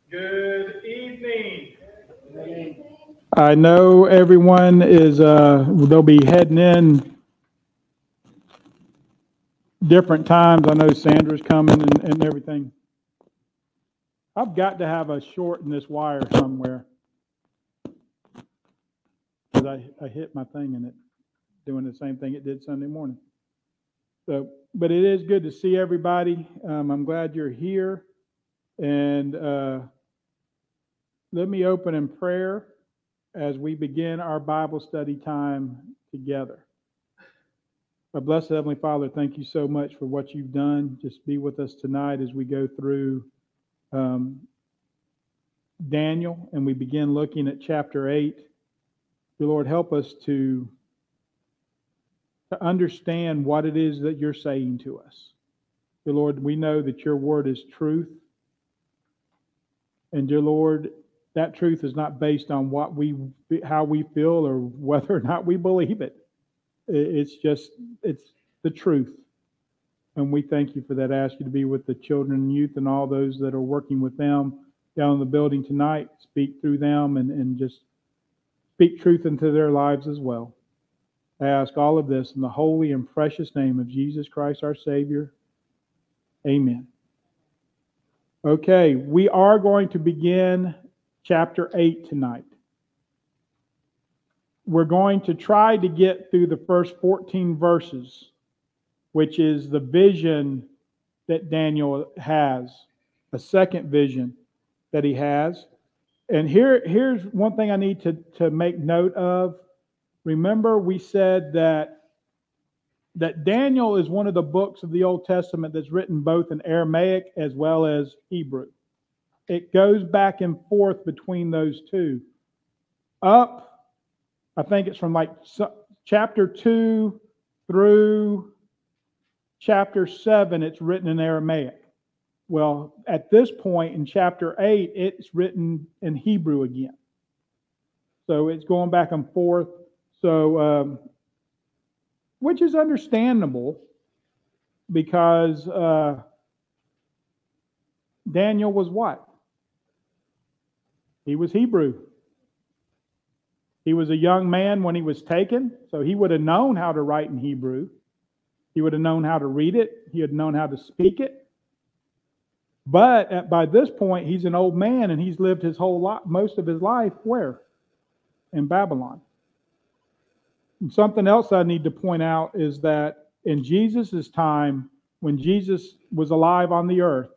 Good evening. I know everyone is, they'll be heading in different times. I know Sandra's coming and everything. I've got to have a short in this wire somewhere because I hit my thing in it, doing the same thing it did Sunday morning. So, but it is good to see everybody. I'm glad you're here. And let me open in prayer as we begin our Bible study time together. Our blessed Heavenly Father, thank you so much for what you've done. Just be with us tonight as we go through Daniel and we begin looking at chapter 8. Dear Lord, help us to understand what it is that you're saying to us. Dear Lord, we know that your word is truth. And dear Lord, that truth is not based on how we feel or whether or not we believe it. It's the truth. And we thank you for that. I ask you to be with the children and youth and all those that are working with them down in the building tonight. Speak through them and just speak truth into their lives as well. I ask all of this in the holy and precious name of Jesus Christ, our Savior. Amen. Okay, we are going to begin chapter 8 tonight. We're going to try to get through the first 14 verses, which is the vision that Daniel has, a second vision that he has. And here's one thing I need to make note of. Remember, we said that Daniel is one of the books of the Old Testament that's written both in Aramaic as well as Hebrew. It goes back and forth between those two. I think it's from like chapter 2 through chapter 7, it's written in Aramaic. Well, at this point in chapter 8, it's written in Hebrew again. So it's going back and forth. So, which is understandable because Daniel was what? He was Hebrew. He was a young man when he was taken, so he would have known how to write in Hebrew. He would have known how to read it. He would have known how to speak it. But by this point, he's an old man and he's lived most of his life where? In Babylon. And something else I need to point out is that in Jesus' time, when Jesus was alive on the earth,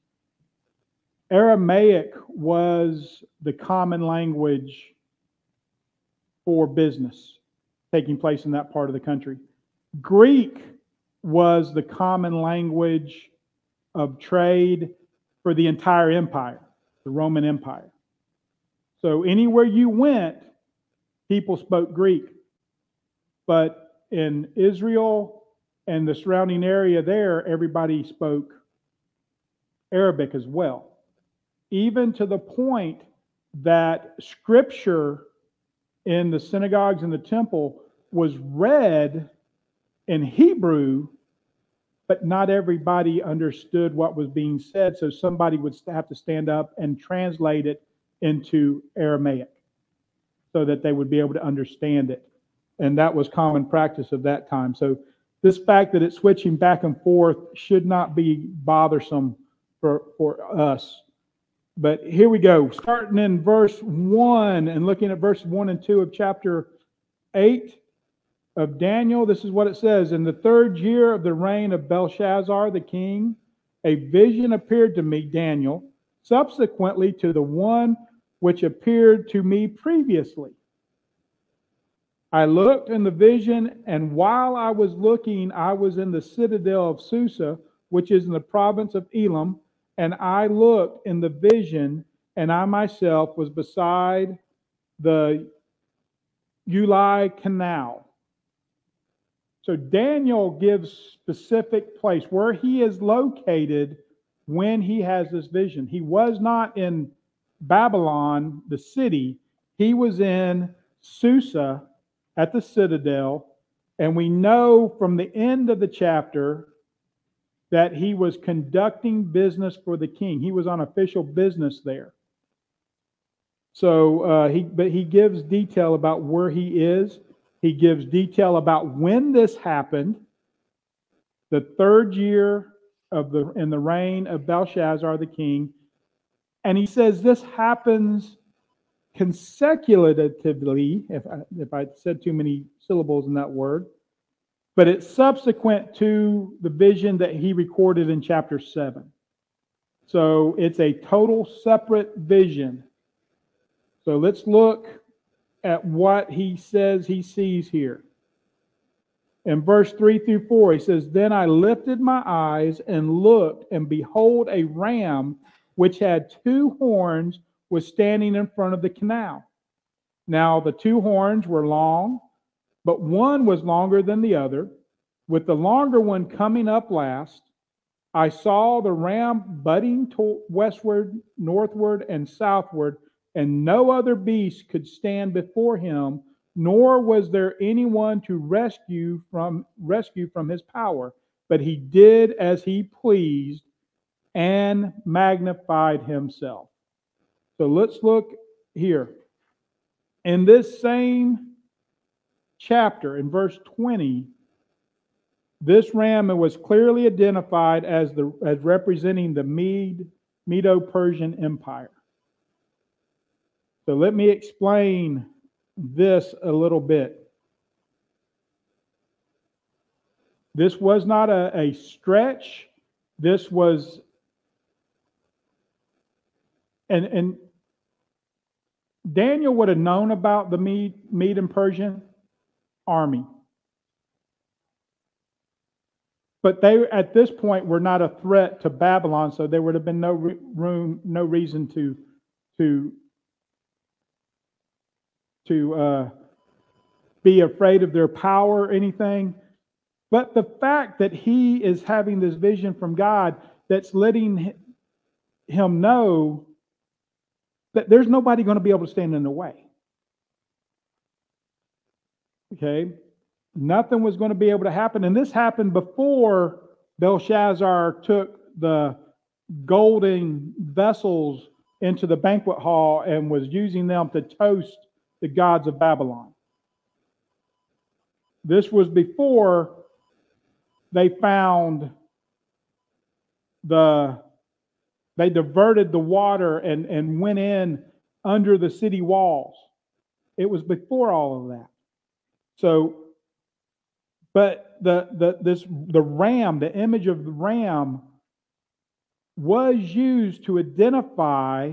Aramaic was the common language for business taking place in that part of the country. Greek was the common language of trade for the entire empire, the Roman Empire. So anywhere you went, people spoke Greek. But in Israel and the surrounding area there, everybody spoke Arabic as well. Even to the point that scripture in the synagogues and the temple was read in Hebrew, but not everybody understood what was being said, so somebody would have to stand up and translate it into Aramaic so that they would be able to understand it. And that was common practice of that time. So this fact that it's switching back and forth should not be bothersome for us. But here we go, starting in verse 1 and looking at verses 1 and 2 of chapter 8 of Daniel. This is what it says. In the 3rd year of the reign of Belshazzar the king, a vision appeared to me, Daniel, subsequently to the one which appeared to me previously. I looked in the vision, and while I was looking, I was in the citadel of Susa, which is in the province of Elam, and I looked in the vision, and I myself was beside the Ulai Canal. So Daniel gives specific place where he is located when he has this vision. He was not in Babylon, the city. He was in Susa at the citadel. And we know from the end of the chapter that he was conducting business for the king. He was on official business there. So he gives detail about where he is. He gives detail about when this happened, the third year in the reign of Belshazzar the king. And he says this happens consecutively, if I said too many syllables in that word, but it's subsequent to the vision that he recorded in chapter 7. So it's a total separate vision. So let's look at what he says he sees here. In verse 3 through 4, he says, Then I lifted my eyes and looked, and behold, a ram which had 2 horns was standing in front of the canal. Now the 2 horns were long, but one was longer than the other. With the longer one coming up last, I saw the ram butting westward, northward, and southward, and no other beast could stand before him, nor was there anyone to rescue from his power. But he did as he pleased and magnified himself. So let's look here. In this same chapter, in verse 20, this ram was clearly identified as representing the Medo-Persian Empire. So let me explain this a little bit. This was not a stretch. This was, and Daniel would have known about the Mede and Persian army. But they, at this point, were not a threat to Babylon, so there would have been no reason to be afraid of their power or anything. But the fact that he is having this vision from God that's letting him know that there's nobody going to be able to stand in the way. Okay? Nothing was going to be able to happen. And this happened before Belshazzar took the golden vessels into the banquet hall and was using them to toast the gods of Babylon. This was before they found they diverted the water and went in under the city walls. It was before all of that. So, but the ram, the image of the ram, was used to identify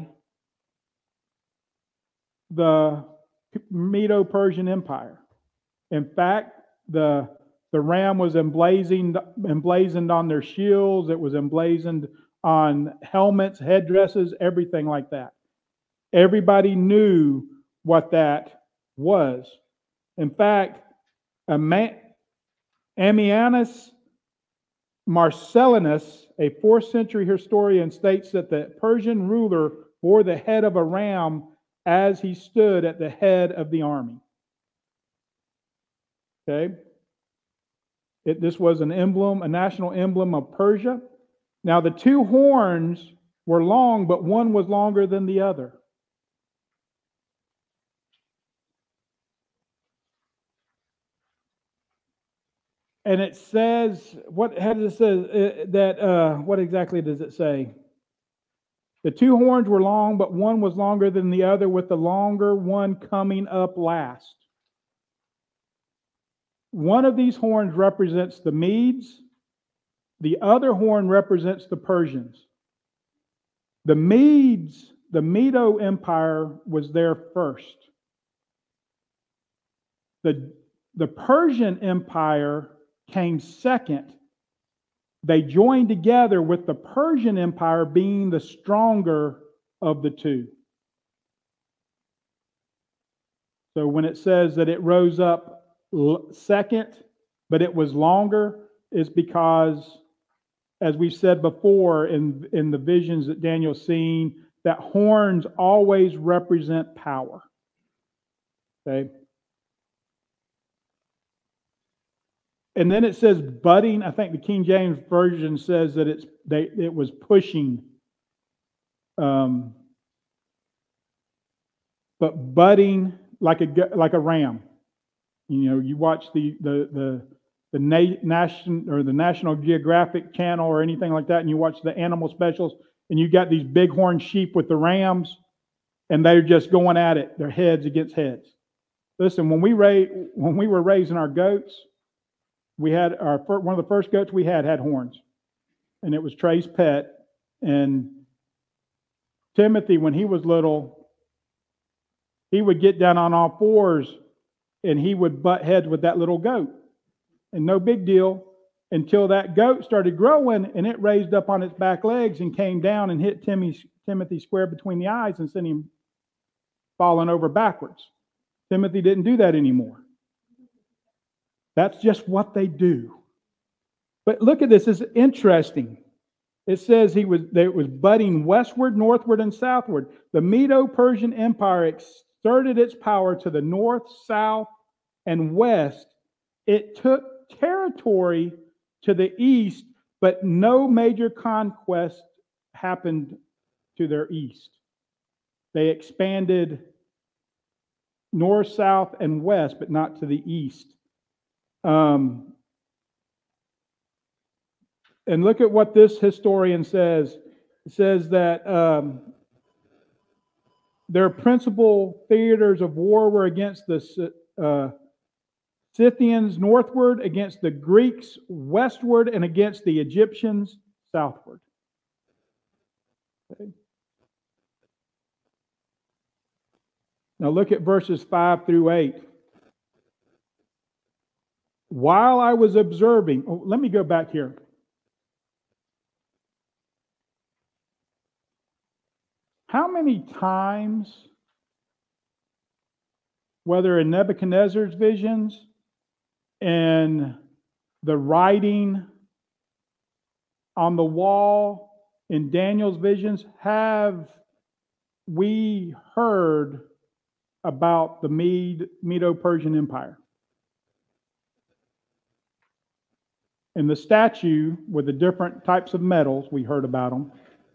the Medo-Persian Empire. In fact, the ram was emblazoned on their shields. It was emblazoned on helmets, headdresses, everything like that. Everybody knew what that was. In fact, Ammianus Marcellinus, a 4th century historian, states that the Persian ruler bore the head of a ram as he stood at the head of the army. Okay? This was an emblem, a national emblem of Persia. Now, the 2 horns were long, but one was longer than the other. And it says, what exactly does it say? The 2 horns were long, but one was longer than the other, with the longer one coming up last. One of these horns represents the Medes. The other horn represents the Persians. The Medes, the Medo Empire, was there first. The Persian Empire came second. They joined together, with the Persian Empire being the stronger of the 2. So when it says that it rose up second, but it was longer, is because, as we've said before in the visions that Daniel's seen, that horns always represent power. Okay? And then it says budding. I think the King James Version says that it was pushing. but budding like a ram. You know, you watch the National Geographic Channel or anything like that, and you watch the animal specials, and you got these bighorn sheep with the rams, and they're just going at it. Their heads against heads. Listen, when we were raising our goats, we had one of the first goats we had horns, and it was Trey's pet. And Timothy, when he was little, he would get down on all fours, and he would butt heads with that little goat, and no big deal until that goat started growing, and it raised up on its back legs and came down and hit Timothy square between the eyes and sent him falling over backwards. Timothy didn't do that anymore. That's just what they do. But look at this. It's interesting. It says it was budding westward, northward, and southward. The Medo-Persian Empire exerted its power to the north, south, and west. It took territory to the east, but no major conquest happened to their east. They expanded north, south, and west, but not to the east. And look at what this historian says. It says that their principal theaters of war were against the Scythians northward, against the Greeks westward, and against the Egyptians southward. Okay. Now look at verses 5 through 8. While I was observing, let me go back here. How many times, whether in Nebuchadnezzar's visions and the writing on the wall in Daniel's visions, have we heard about the Medo-Persian Empire? And the statue with the different types of metals, we heard about them.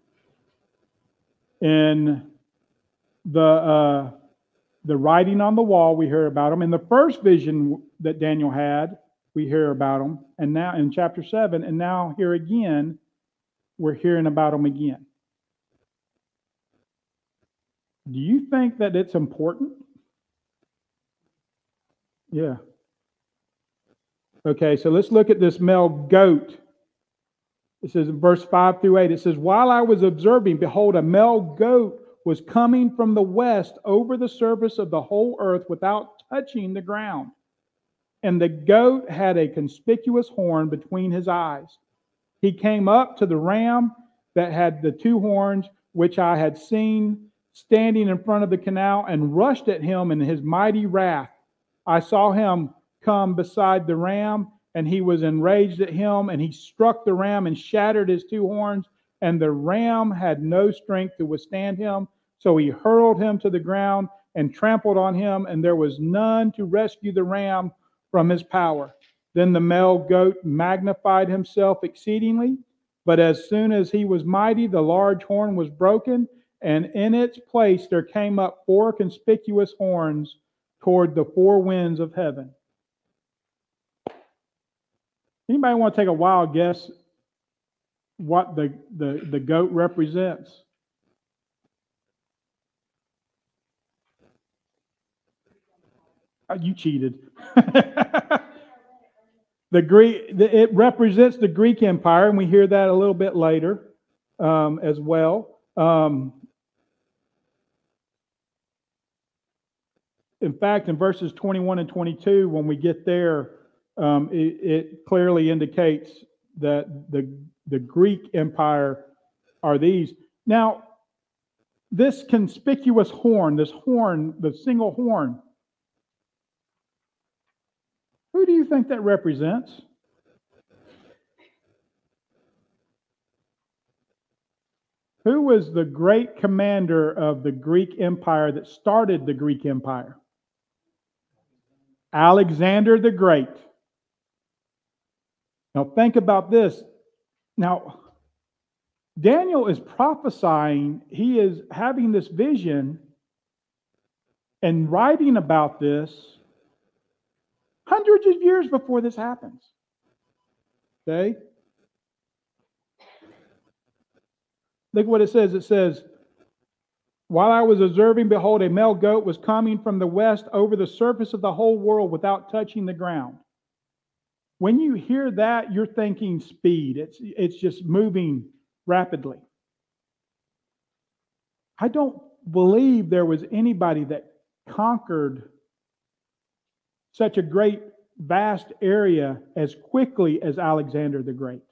And the writing on the wall, we hear about them. In the first vision that Daniel had, we hear about them. And now in chapter 7, and now here again, we're hearing about them again. Do you think that it's important? Yeah. Okay, so let's look at this male goat. It says in verse 5 through 8, it says, while I was observing, behold, a male goat was coming from the west over the surface of the whole earth without touching the ground. And the goat had a conspicuous horn between his eyes. He came up to the ram that had the two horns, which I had seen standing in front of the canal, and rushed at him in his mighty wrath. I saw him come beside the ram, and he was enraged at him, and he struck the ram and shattered his two horns, and the ram had no strength to withstand him. So he hurled him to the ground and trampled on him, and there was none to rescue the ram from his power. Then the male goat magnified himself exceedingly, but as soon as he was mighty, the large horn was broken, and in its place there came up four conspicuous horns toward the four winds of heaven. Anybody want to take a wild guess what the goat represents? You cheated. It represents the Greek Empire, and we hear that a little bit later as well. In fact, in verses 21 and 22, when we get there, it clearly indicates that the Greek Empire are these. Now, this conspicuous horn, the single horn, who do you think that represents? Who was the great commander of the Greek Empire that started the Greek Empire? Alexander the Great. Now think about this. Now, Daniel is prophesying, he is having this vision and writing about this hundreds of years before this happens. Okay? Look what it says. It says, while I was observing, behold, a male goat was coming from the west over the surface of the whole world without touching the ground. When you hear that, you're thinking speed. It's just moving rapidly. I don't believe there was anybody that conquered such a great, vast area as quickly as Alexander the Great.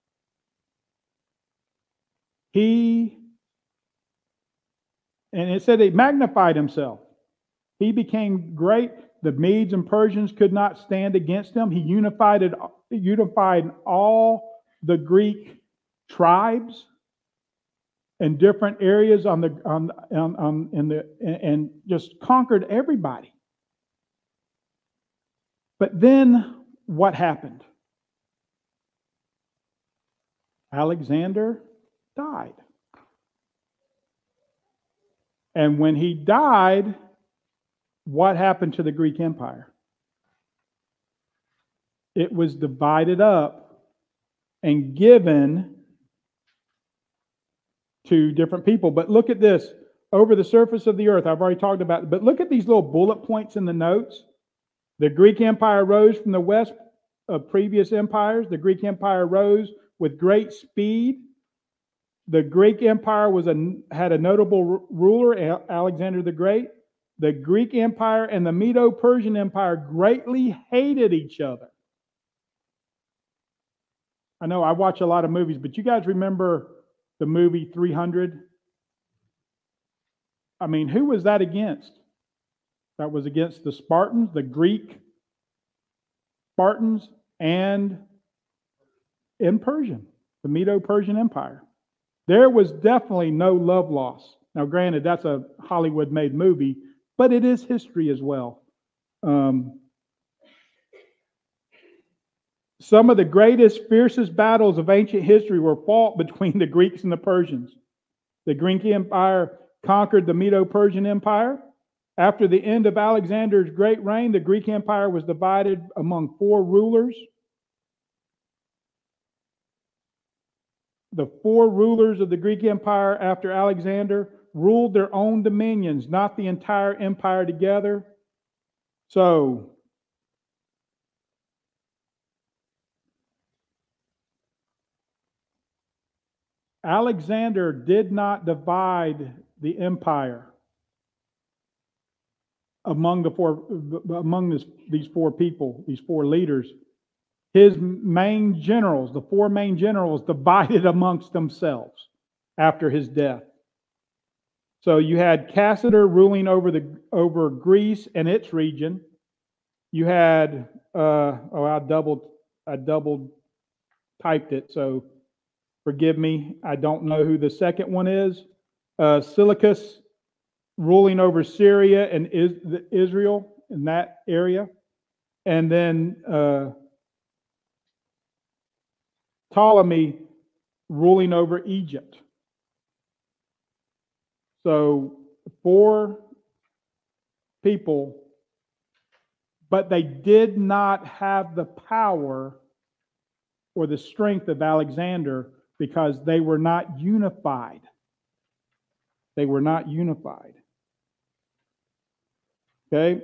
And it said he magnified himself. He became great. The Medes and Persians could not stand against him. He unified all the Greek tribes in different areas and just conquered everybody. But then what happened? Alexander died. And when he died, what happened to the Greek Empire? It was divided up and given to different people. But look at this. Over the surface of the earth, I've already talked about it, but look at these little bullet points in the notes. The Greek Empire rose from the west of previous empires. The Greek Empire rose with great speed. The Greek Empire had a notable ruler, Alexander the Great. The Greek Empire and the Medo-Persian Empire greatly hated each other. I know I watch a lot of movies, but you guys remember the movie 300? I mean, who was that against? That was against the Spartans, the Greek Spartans, and in Persian, the Medo-Persian Empire. There was definitely no love loss. Now, granted, that's a Hollywood-made movie, but it is history as well. Some of the greatest, fiercest battles of ancient history were fought between the Greeks and the Persians. The Greek Empire conquered the Medo-Persian Empire. After the end of Alexander's great reign, the Greek Empire was divided among 4 rulers. The 4 rulers of the Greek Empire after Alexander ruled their own dominions, not the entire empire together. So, Alexander did not divide the empire among these 4 people, these 4 leaders. His main generals, the 4 main generals, divided amongst themselves after his death. So you had Cassander ruling over Greece and its region. You had I doubled typed it, so forgive me. I don't know who the second one is. Seleucus ruling over Syria and Israel in that area, and then Ptolemy ruling over Egypt. So 4 people, but they did not have the power or the strength of Alexander because they were not unified. They were not unified. Okay?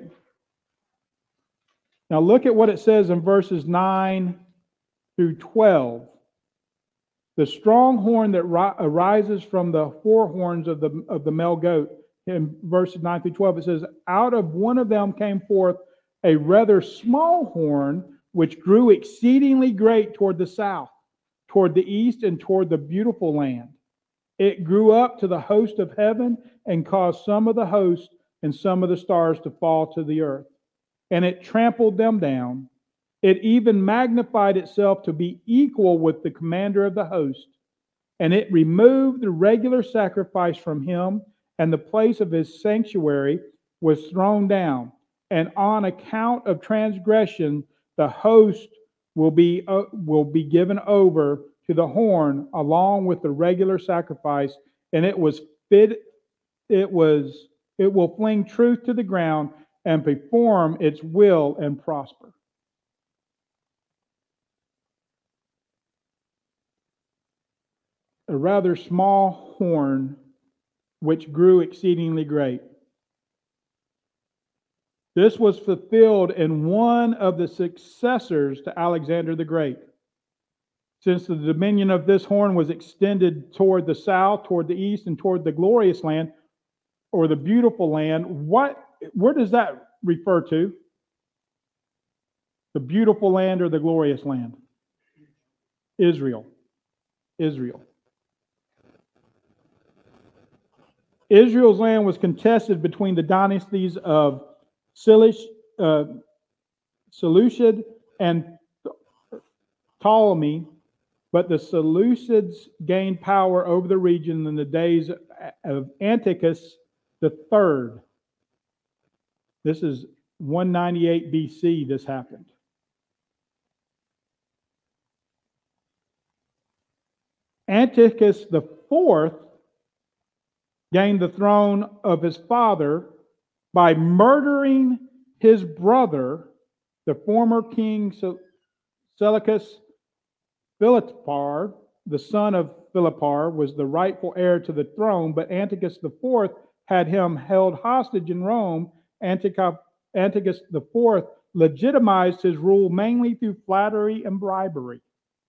Now look at what it says in verses 9 through 12. The strong horn that arises from the 4 horns of the male goat, in verses 9 through 12, it says, out of one of them came forth a rather small horn, which grew exceedingly great toward the south, toward the east, and toward the beautiful land. It grew up to the host of heaven and caused some of the host and some of the stars to fall to the earth. And it trampled them down. It even magnified itself to be equal with the commander of the host. And it removed the regular sacrifice from him, and the place of his sanctuary was thrown down. And on account of transgression, the host will be given over to the horn along with the regular sacrifice, and it was It will fling truth to the ground and perform its will and prosper. A rather small horn which grew exceedingly great. This was fulfilled in one of the successors to Alexander the Great. Since the dominion of this horn was extended toward the south, toward the east, and toward the glorious land, or the beautiful land, where does that refer to? The beautiful land or the glorious land? Israel. Israel's land was contested between the dynasties of Seleucid and Ptolemy, but the Seleucids gained power over the region in the days of Antiochus III. This is 198 BC, this happened. Antiochus IV gained the throne of his father by murdering his brother, the former king Seleucus Philopator. The son of Philopator was the rightful heir to the throne, but Antiochus IV had him held hostage in Rome. Antiochus IV legitimized his rule mainly through flattery and bribery.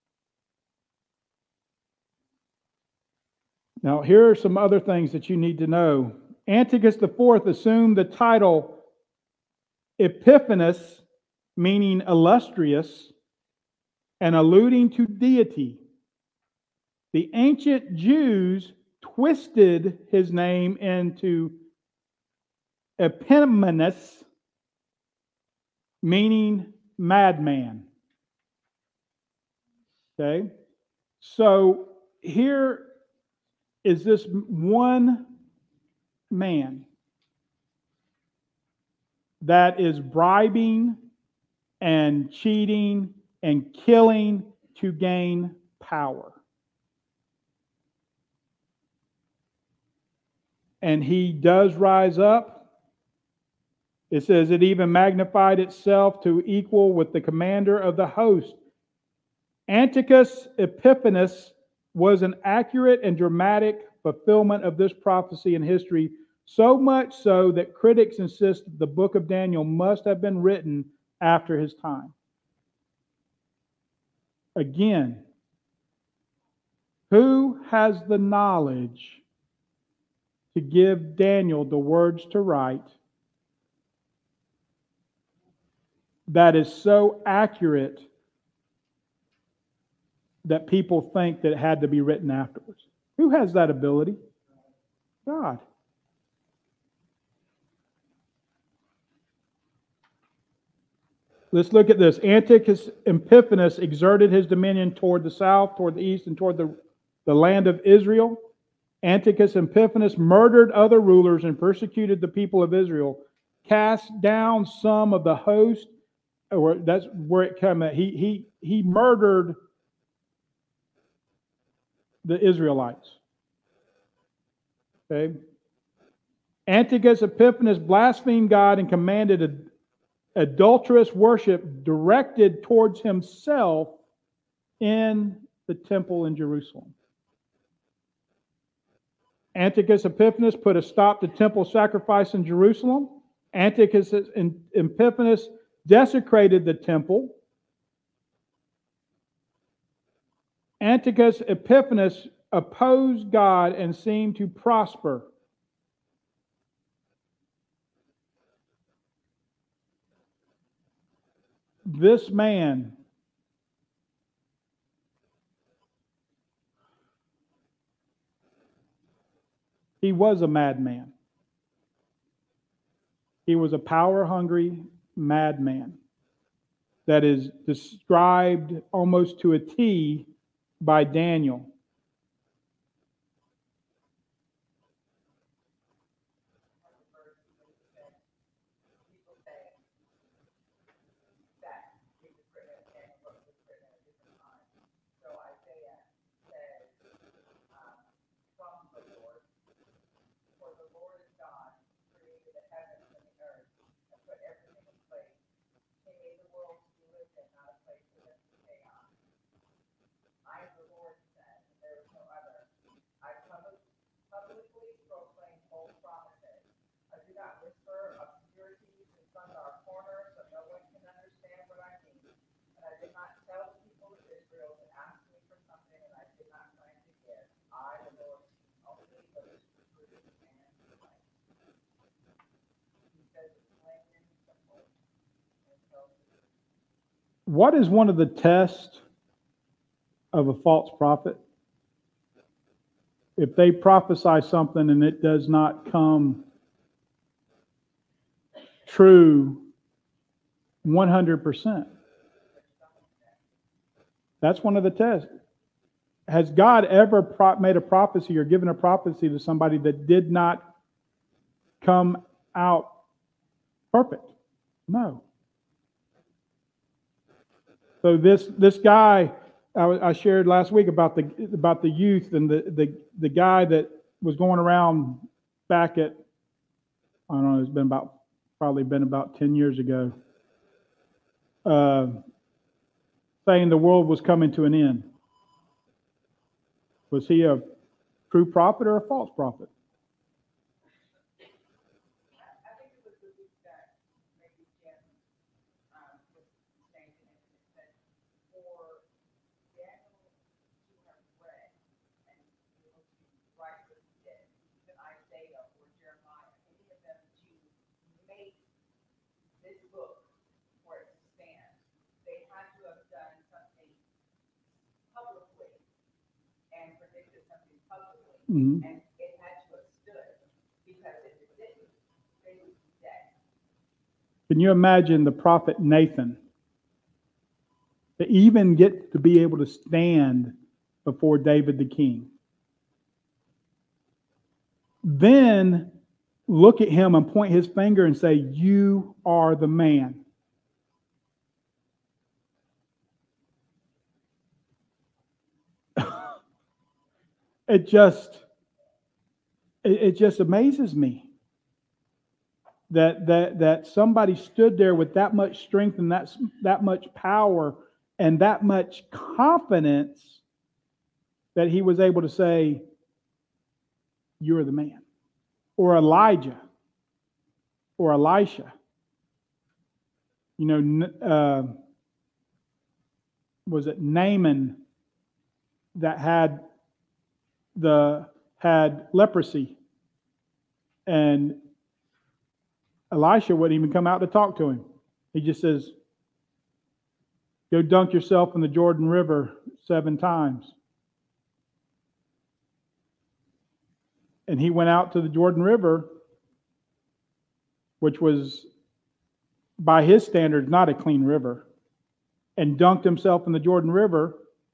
Now, here are some other things that you need to know. Antiochus IV assumed the title Epiphanes, meaning illustrious, and alluding to deity. The ancient Jews twisted his name into Epimanes, meaning madman. Okay? So here is this one man that is bribing and cheating and killing to gain power. And he does rise up. It says it even magnified itself to equal with the commander of the host. Antiochus Epiphanes was an accurate and dramatic fulfillment of this prophecy in history, so much so that critics insist the book of Daniel must have been written after his time. Again, who has the knowledge to give Daniel the words to write that is so accurate that people think that it had to be written afterwards? Who has that ability? God. Let's look at this. Antiochus Epiphanes exerted his dominion toward the south, toward the east, and toward the land of Israel. Antiochus Epiphanes murdered other rulers and persecuted the people of Israel, cast down some of the host, or that's where it came at. He murdered the Israelites. Okay. Antiochus Epiphanes blasphemed God and commanded adulterous worship directed towards himself in the temple in Jerusalem. Antiochus Epiphanes put a stop to temple sacrifice in Jerusalem. Antiochus Epiphanes desecrated the temple. Antiochus Epiphanes opposed God and seemed to prosper. This man he was a madman. He was a power-hungry madman that is described almost to a T by Daniel. proclaim false promises. I do not whisper obscurities in front of our corner so no one can understand what I mean. And I did not tell the people of Israel to ask me for something that I did not plan to give. I, the Lord, only those who prove and right. He says it's plain and simple. And so What is one of the tests of a false prophet? If they prophesy something and it does not come true 100%. That's one of the tests. Has God ever made a prophecy or given a prophecy to somebody that did not come out perfect? No. So this guy I shared last week about the youth and the guy that was going around back at, I don't know, it's probably been about 10 years ago, saying the world was coming to an end. Was he a true prophet or a false prophet? I think it was the week that maybe Jim was saying to him, and it said, for Daniel to have read and be able to write what he did, even Isaiah or Jeremiah, any of them to make this book for it to stand, they had to have done something publicly and predicted something publicly, Mm-hmm. and it had to have stood, because if it didn't, they would be dead. Can you imagine the prophet Nathan to even get to be able to stand before David the king? Then look at him and point his finger and say, "You are the man." It just amazes me that somebody stood there with that much strength and that much power and that much confidence that he was able to say, "You're the man." Or Elijah or Elisha. You know, was it Naaman that had leprosy, and Elisha wouldn't even come out to talk to him. He just says, "Go dunk yourself in the Jordan River 7 times." And he went out to the Jordan River, which was, by his standards, not a clean river, and dunked himself in the Jordan River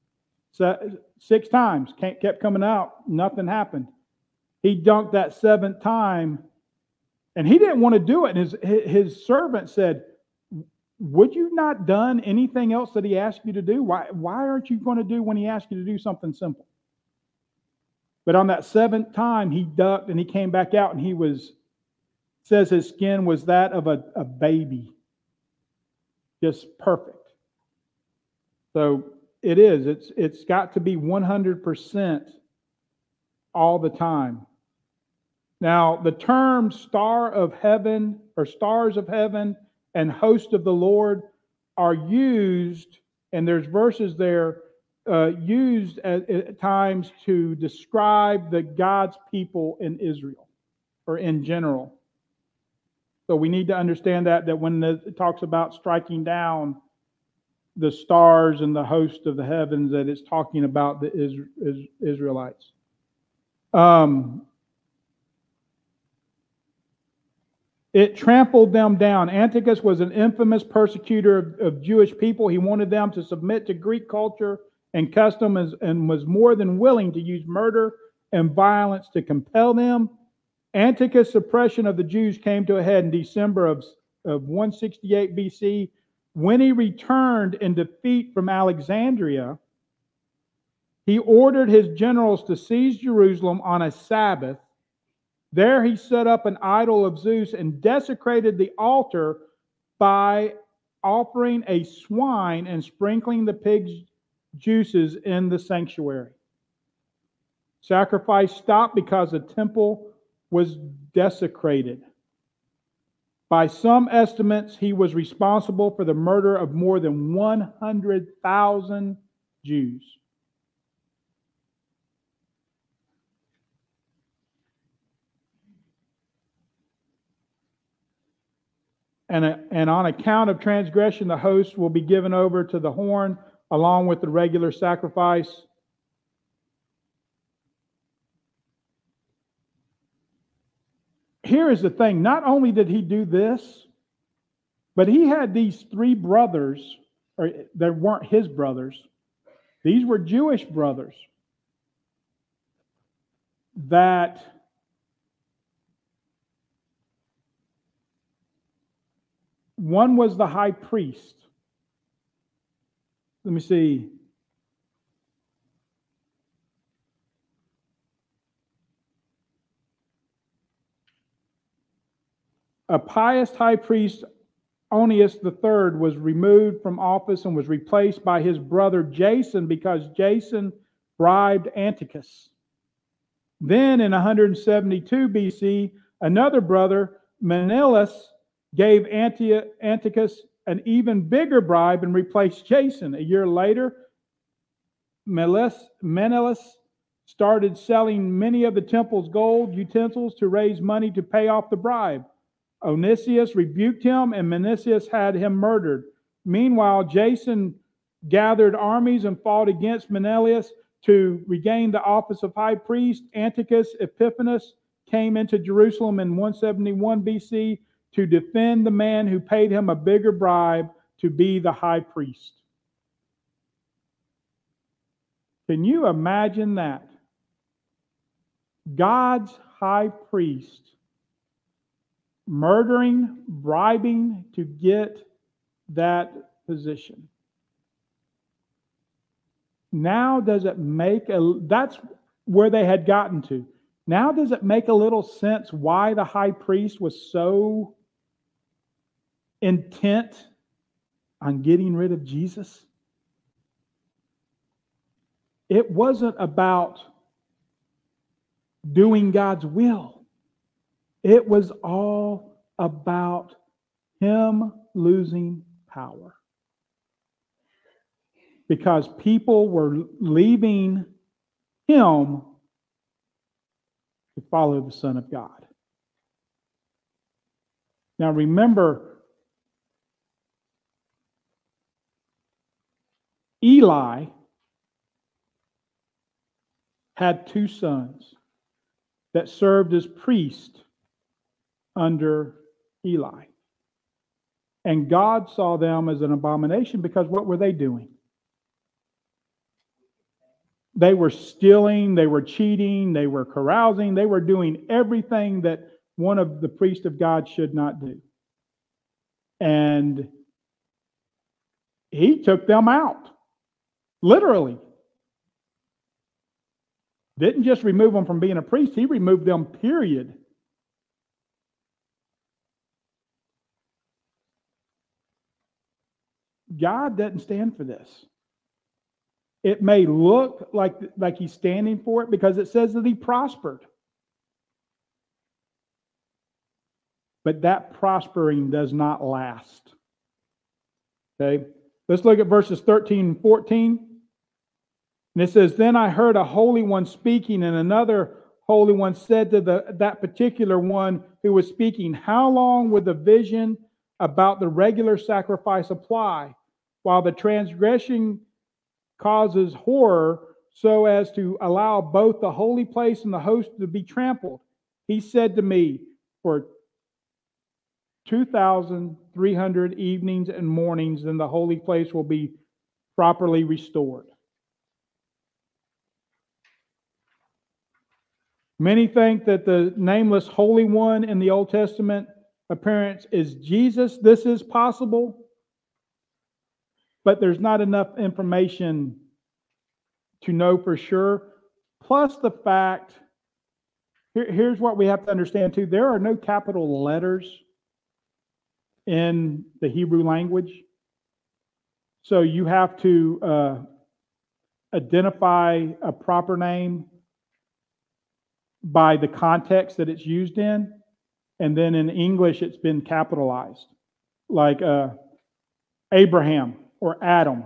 6 times. Kept coming out. Nothing happened. He dunked that 7th time, and he didn't want to do it. And his servant said, "Would you not done anything else that he asked you to do? Why aren't you going to do when he asked you to do something simple?" But on that 7th time, he ducked and he came back out, and says his skin was that of a baby. Just perfect. So it is. It's got to be 100% all the time. Now, the term star of heaven or stars of heaven and host of the Lord are used, and there's verses there used at times to describe the God's people in Israel or in general. So we need to understand that when it talks about striking down the stars and the host of the heavens, that it's talking about the Israelites. It trampled them down. Antiochus was an infamous persecutor of Jewish people. He wanted them to submit to Greek culture and custom and was more than willing to use murder and violence to compel them. Antiochus' suppression of the Jews came to a head in December of 168 BC when he returned in defeat from Alexandria. He ordered his generals to seize Jerusalem on a Sabbath. There he set up an idol of Zeus and desecrated the altar by offering a swine and sprinkling the pig's juices in the sanctuary. Sacrifice stopped because the temple was desecrated. By some estimates, he was responsible for the murder of more than 100,000 Jews. And on account of transgression, the host will be given over to the horn along with the regular sacrifice. Here is the thing. Not only did he do this, but he had these three brothers, or they weren't his brothers. These were Jewish brothers that one was the high priest. Let me see. A pious high priest, Onias III, was removed from office and was replaced by his brother Jason because Jason bribed Antiochus. Then in 172 BC, another brother, Menelaus, gave Antiochus an even bigger bribe and replaced Jason. A year later, Menelaus started selling many of the temple's gold utensils to raise money to pay off the bribe. Onesius rebuked him, and Menelaus had him murdered. Meanwhile, Jason gathered armies and fought against Menelaus to regain the office of high priest. Antiochus Epiphanes came into Jerusalem in 171 BC to defend the man who paid him a bigger bribe to be the high priest. Can you imagine that? God's high priest murdering, bribing to get that position. Now does it make that's where they had gotten to. Now does it make a little sense why the high priest was so intent on getting rid of Jesus? It wasn't about doing God's will. It was all about him losing power. Because people were leaving him to follow the Son of God. Now remember, Eli had two sons that served as priests under Eli. And God saw them as an abomination because what were they doing? They were stealing, they were cheating, they were carousing, they were doing everything that one of the priests of God should not do. And he took them out, literally. Didn't just remove them from being a priest, he removed them, period. God doesn't stand for this. It may look like he's standing for it because it says that he prospered. But that prospering does not last. Okay? Let's look at verses 13 and 14. And it says, "Then I heard a holy one speaking, and another holy one said to that particular one who was speaking, 'How long would the vision about the regular sacrifice apply, while the transgression causes horror so as to allow both the holy place and the host to be trampled?' He said to me, 'For 2,300 evenings and mornings, then the holy place will be properly restored.'" Many think that the nameless Holy One in the Old Testament appearance is Jesus. This is possible, but there's not enough information to know for sure. Plus the fact, here's what we have to understand too. There are no capital letters in the Hebrew language. So you have to identify a proper name by the context that it's used in. And then in English, it's been capitalized, like Abraham or Adam,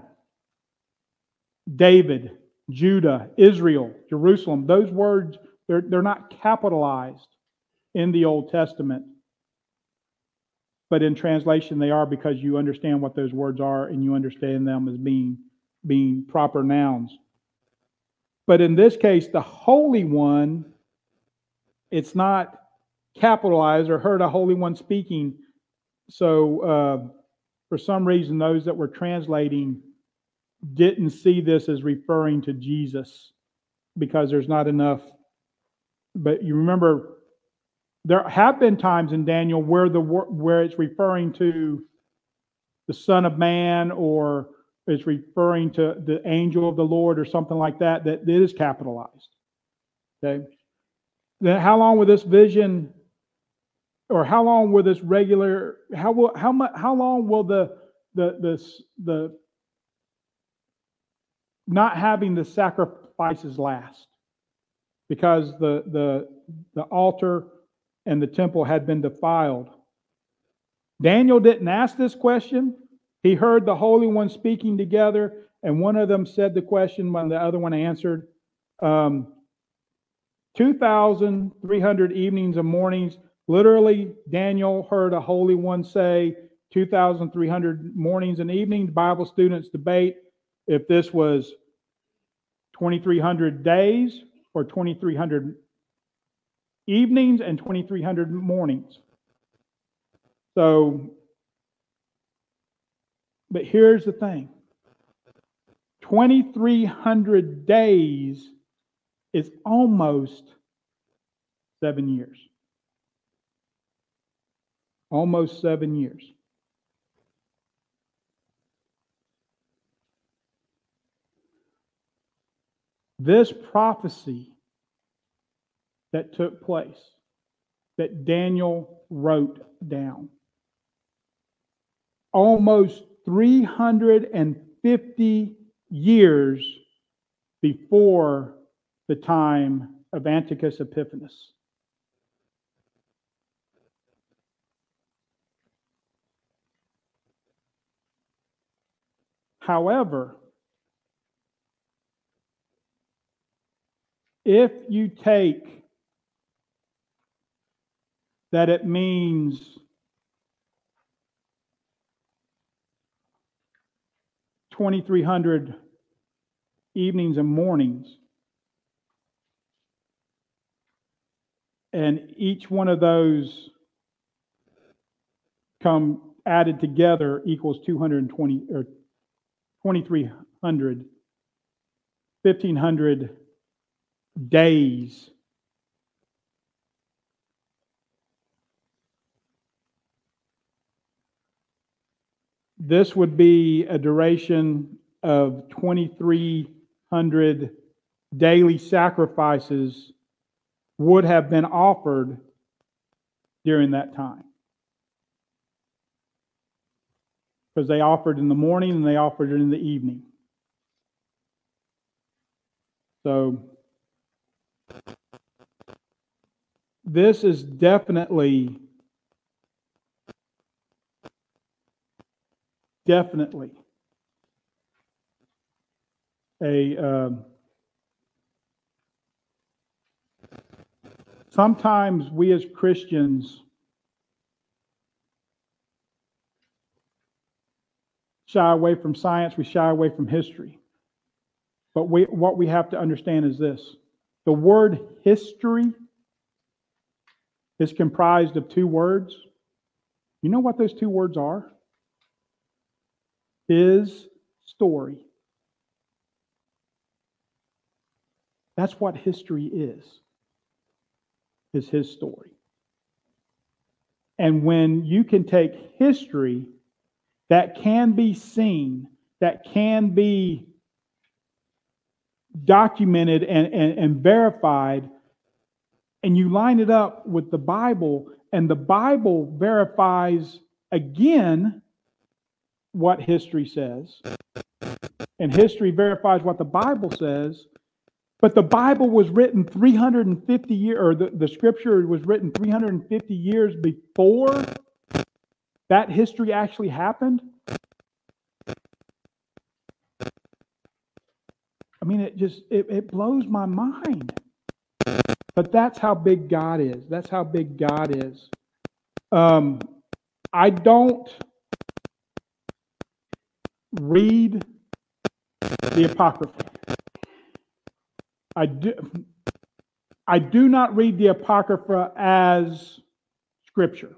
David, Judah, Israel, Jerusalem. Those words, they're not capitalized in the Old Testament. But in translation, they are, because you understand what those words are and you understand them as being proper nouns. But in this case, the Holy One, it's not capitalized or heard a Holy One speaking. So for some reason, those that were translating didn't see this as referring to Jesus, because there's not enough. But you remember, there have been times in Daniel where it's referring to the Son of Man, or it's referring to the angel of the Lord or something like that, that it is capitalized. Okay. Then how long will this vision, or how long will this regular, how long will the not having the sacrifices last? Because the altar and the temple had been defiled. Daniel didn't ask this question. He heard the Holy One speaking together, and one of them said the question when the other one answered. 2,300 evenings and mornings. Literally, Daniel heard a Holy One say 2,300 mornings and evenings. Bible students debate if this was 2,300 days or 2,300 evenings and 2,300 mornings. So, but here's the thing. 2,300 days is almost 7 years. Almost 7 years. This prophecy that took place, that Daniel wrote down, almost 350 years before the time of Antiochus Epiphanes. However, if you take that it means 2,300 evenings and mornings, and each one of those come added together equals 220 or 2,300, 1,500 days. This would be a duration of 2,300 daily sacrifices would have been offered during that time. Because they offered in the morning and they offered it in the evening. So this is definitely a sometimes we as Christians shy away from science, we shy away from history. But what we have to understand is this. The word history is comprised of two words. You know what those two words are? His story. That's what history is his story. And when you can take history that can be seen, that can be documented and verified, and you line it up with the Bible, and the Bible verifies again what history says, and history verifies what the Bible says, But the Bible was written 350 years, or the scripture was written 350 years before that history actually happened. I mean, it blows my mind. But that's how big God is. That's how big God is. I don't read the Apocrypha. I do not read the Apocrypha as scripture.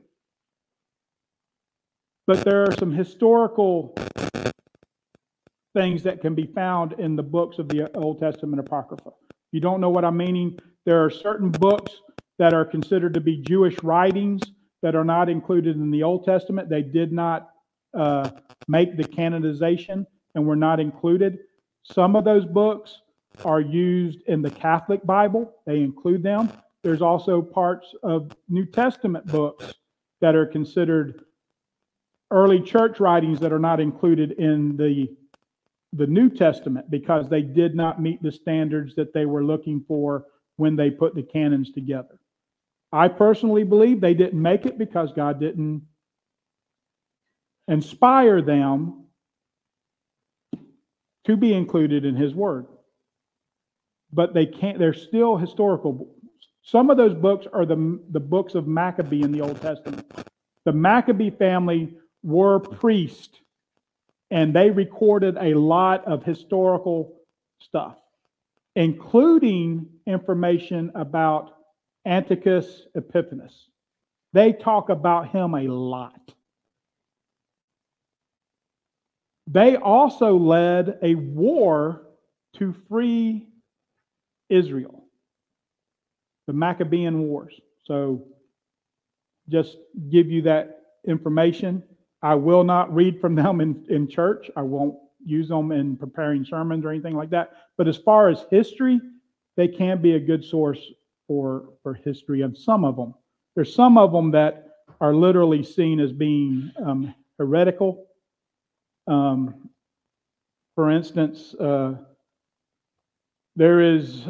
But there are some historical things that can be found in the books of the Old Testament Apocrypha. You don't know what I'm meaning? There are certain books that are considered to be Jewish writings that are not included in the Old Testament. They did not make the canonization and were not included. Some of those books are used in the Catholic Bible. They include them. There's also parts of New Testament books that are considered early church writings that are not included in the New Testament because they did not meet the standards that they were looking for when they put the canons together. I personally believe they didn't make it because God didn't inspire them to be included in His Word. But they're still historical. Some of those books are the books of Maccabee in the Old Testament. The Maccabee family were priests, and they recorded a lot of historical stuff, including information about Antiochus Epiphanes. They talk about him a lot. They also led a war to free Israel, the Maccabean Wars. So just give you that information. I will not read from them in church. I won't use them in preparing sermons or anything like that. But as far as history, they can be a good source for history of some of them. There's some of them that are literally seen as being heretical. For instance, there is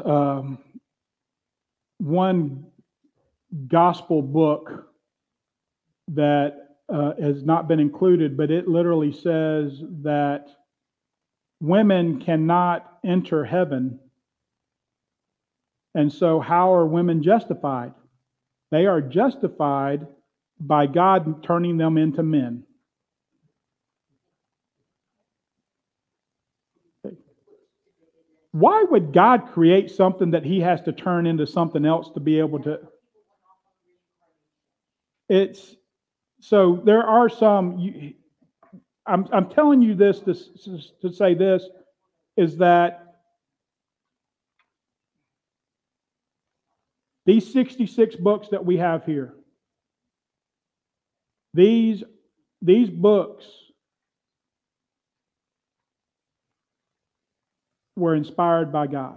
one gospel book that has not been included, but it literally says that women cannot enter heaven. And so how are women justified? They are justified by God turning them into men. Why would God create something that He has to turn into something else to be able to? So there are some. I'm telling you this to say this is that these 66 books that we have here, these books were inspired by God.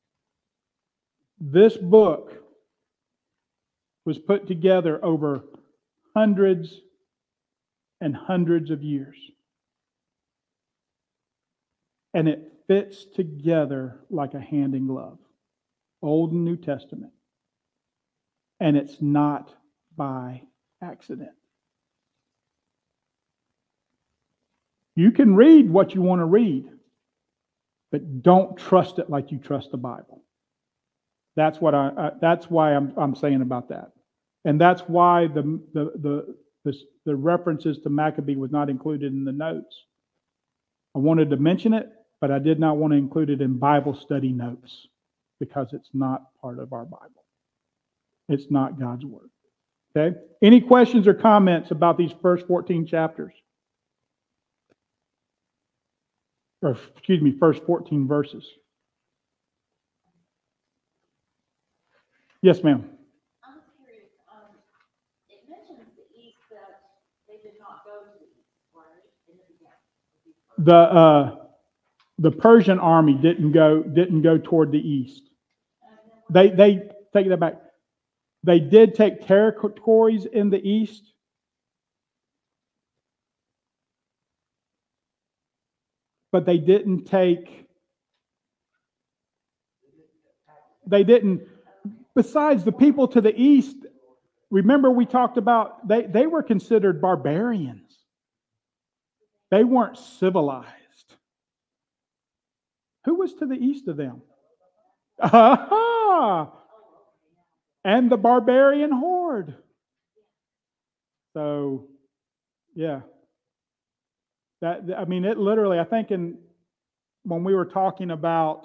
This book was put together over hundreds and hundreds of years. And it fits together like a hand in glove, Old and New Testament. And it's not by accident. You can read what you want to read, but don't trust it like you trust the Bible. That's why I'm saying about that. And that's why the references to Maccabee was not included in the notes. I wanted to mention it, but I did not want to include it in Bible study notes because it's not part of our Bible. It's not God's Word. Okay? Any questions or comments about these first 14 chapters? Or, excuse me, first 14 verses. Yes, ma'am. I'm curious, it mentions the east that they did not go to the east, right? In the beginning. The Persian army didn't go toward the east. They take that back. They did take territories in the east. But they didn't take They didn't. Besides, the people to the east, remember we talked about, they were considered barbarians. They weren't civilized. Who was to the east of them? Aha! And the barbarian horde. So, yeah. I mean, it literally, I think when we were talking about,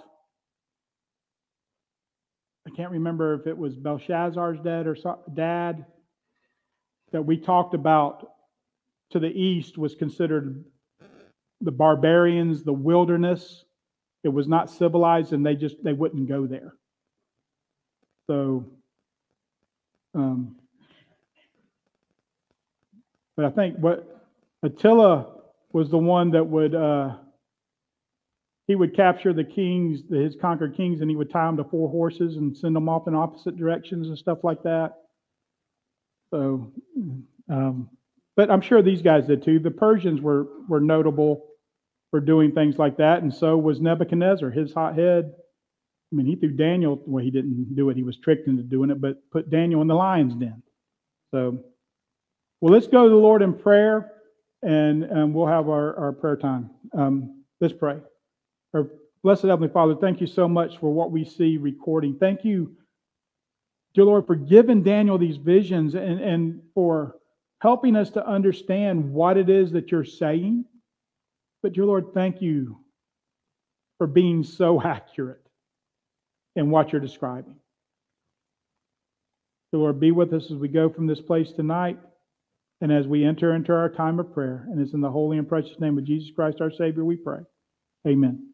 I can't remember if it was Belshazzar's dad, that we talked about to the east was considered the barbarians, the wilderness. It was not civilized, and they wouldn't go there. So, but I think what Attila was the one that he would capture the kings, his conquered kings, and he would tie them to 4 horses and send them off in opposite directions and stuff like that. So, but I'm sure these guys did too. The Persians were notable for doing things like that, and so was Nebuchadnezzar. His hot head. I mean, he threw Daniel. Well, he didn't do it. He was tricked into doing it, but put Daniel in the lion's den. So, well, let's go to the Lord in prayer, and we'll have our prayer time. Let's pray. Our blessed Heavenly Father, thank you so much for what we see recording. Thank you, dear Lord, for giving Daniel these visions and for helping us to understand what it is that you're saying. But dear Lord, thank you for being so accurate in what you're describing. Dear Lord, be with us as we go from this place tonight and as we enter into our time of prayer. And it's in the holy and precious name of Jesus Christ, our Savior, we pray. Amen.